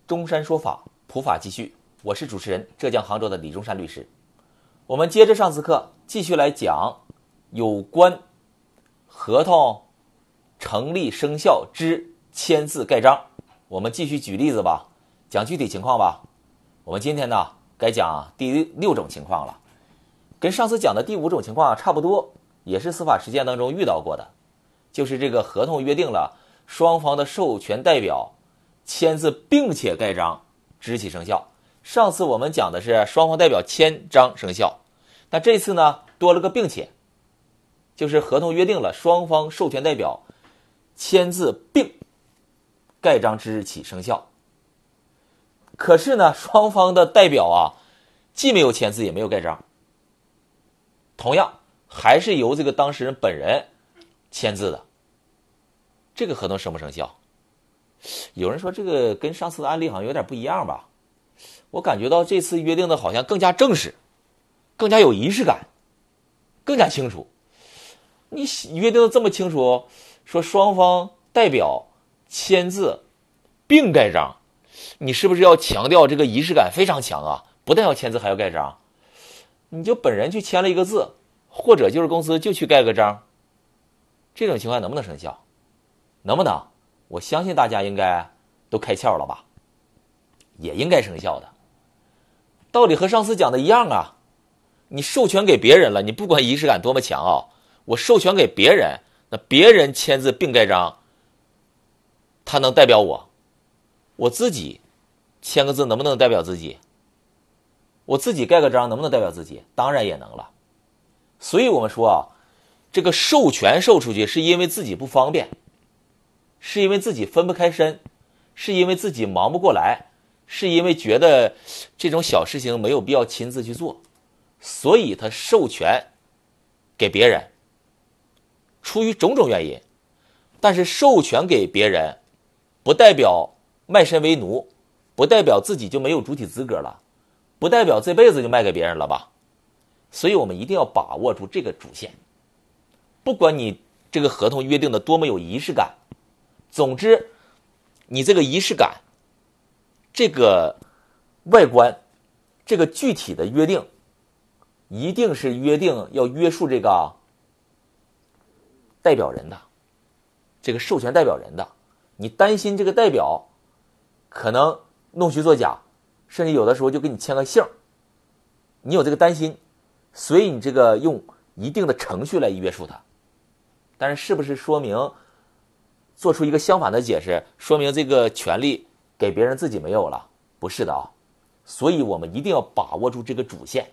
中山说法，普法继续，我是主持人浙江杭州的李中山律师。我们接着上次课继续来讲有关合同成立生效之签字盖章。我们继续举例子吧，讲具体情况吧。我们今天呢该讲第6种情况了，跟上次讲的第5种情况差不多，也是司法实践当中遇到过的，就是这个合同约定了双方的授权代表签字并且盖章支起生效。上次我们讲的是双方代表签章生效，那这次呢多了个并且，就是合同约定了双方授权代表签字并盖章之日起生效。可是呢双方的代表既没有签字也没有盖章，同样还是由这个当事人本人签字的，这个合同生不生效？有人说这个跟上次的案例好像有点不一样吧，我感觉到这次约定的好像更加正式，更加有仪式感，更加清楚。你约定的这么清楚，说双方代表签字并盖章，你是不是要强调这个仪式感非常强啊？不但要签字还要盖章，你就本人去签了一个字，或者就是公司就去盖个章，这种情况能不能生效？能不能？我相信大家应该都开窍了吧，也应该生效的。道理和上次讲的一样啊，你授权给别人了，你不管仪式感多么强我授权给别人，那别人签字并盖章，他能代表我自己签个字能不能代表自己？我自己盖个章能不能代表自己？当然也能了。所以我们说这个授权授出去是因为自己不方便，是因为自己分不开身，是因为自己忙不过来，是因为觉得这种小事情没有必要亲自去做，所以他授权给别人，出于种种原因。但是授权给别人不代表卖身为奴，不代表自己就没有主体资格了，不代表这辈子就卖给别人了吧。所以我们一定要把握住这个主线，不管你这个合同约定的多么有仪式感，总之你这个仪式感，这个外观，这个具体的约定一定是约定要约束这个代表人的，这个授权代表人的。你担心这个代表可能弄虚作假，甚至有的时候就给你签个姓，你有这个担心，所以你这个用一定的程序来约束它。但是是不是说明做出一个相反的解释，说明这个权利给别人自己没有了？不是的所以我们一定要把握住这个主线。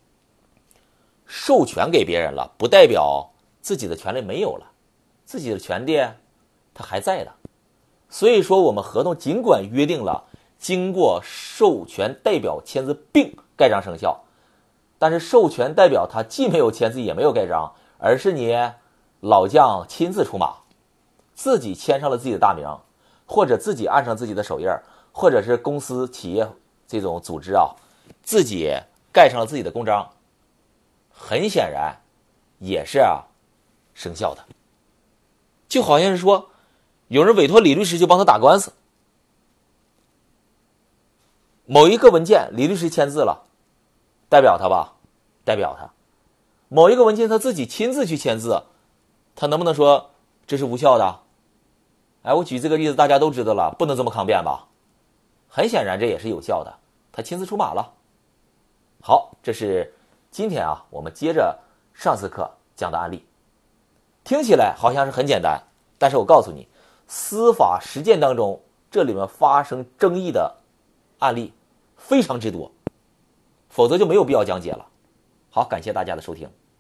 授权给别人了，不代表自己的权利没有了，自己的权利它还在的。所以说我们合同尽管约定了经过授权代表签字并盖章生效，但是授权代表他既没有签字也没有盖章，而是你老将亲自出马，自己签上了自己的大名，或者自己按上自己的手印，或者是公司企业这种组织自己盖上了自己的公章，很显然也是生效的。就好像是说有人委托李律师就帮他打官司，某一个文件李律师签字了，代表他吧？代表他。某一个文件他自己亲自去签字，他能不能说这是无效的？我举这个例子大家都知道了，不能这么抗辩吧？很显然这也是有效的，他亲自出马了。好，这是今天我们接着上次课讲的案例。听起来好像是很简单，但是我告诉你，司法实践当中这里面发生争议的案例非常之多，否则就没有必要讲解了。好，感谢大家的收听。